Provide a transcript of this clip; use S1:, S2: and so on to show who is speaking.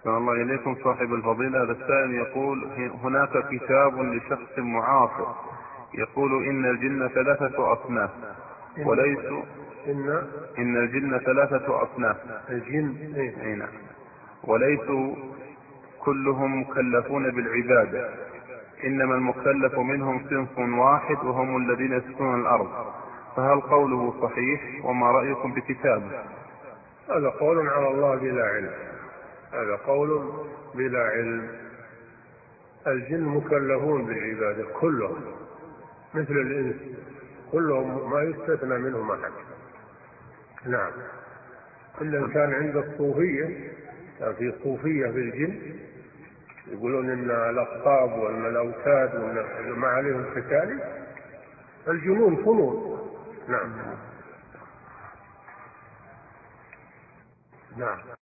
S1: أحسن الله إليكم صاحب الفضيلة. هذا السائل يقول: هناك كتاب لشخص معاصر يقول إن الجن ثلاثة أصناف وليسوا إن الجن ثلاثة أصناف
S2: الجن
S1: وليسوا كلهم مكلفون بالعبادة، إنما المكلف منهم صنف واحد وهم الذين يسكنون الأرض، فهل قوله صحيح؟ وما رأيكم بكتابه؟
S2: هذا قول على الله بلا علم، هذا قول بلا علم. الجن مكلفون بالعبادة كلهم مثل الإنس، كلهم ما يستثنى منهم أحد. نعم. إلا كان عند الصوفية، كان في صوفية في الجن يقولون إن الأقطاب وإن الأوتاد وإن ما عليهم تكاليف، الجنون فنون. نعم. نعم.